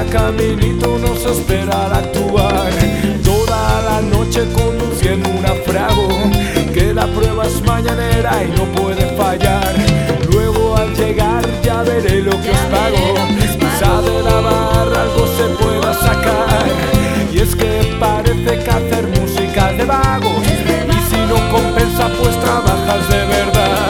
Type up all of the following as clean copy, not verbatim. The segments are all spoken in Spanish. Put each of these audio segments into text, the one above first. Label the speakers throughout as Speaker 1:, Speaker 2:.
Speaker 1: caminito nos esperará actuar. Toda la noche conduciendo un naufrago, que la prueba es mañanera y no puede fallar. Luego al llegar ya veré lo que os pago, quizá de la barra algo se pueda sacar. Y es que parece que hacer música es de vagos, y si no compensa pues trabajas de verdad.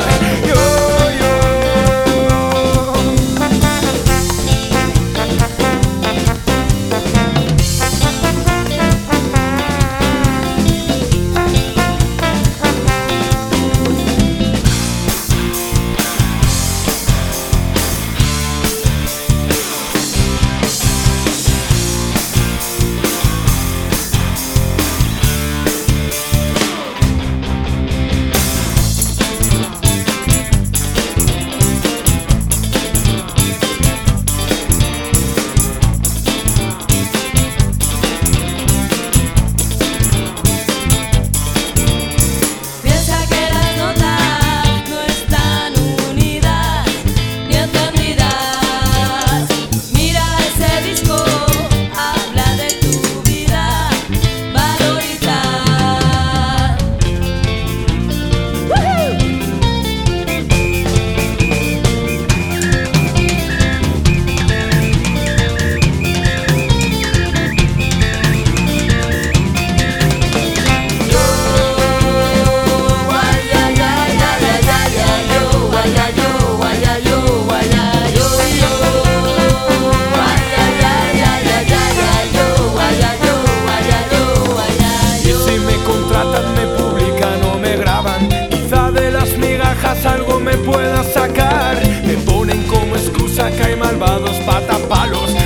Speaker 1: Algo me pueda sacar, me ponen como excusa que hay malvados patapalos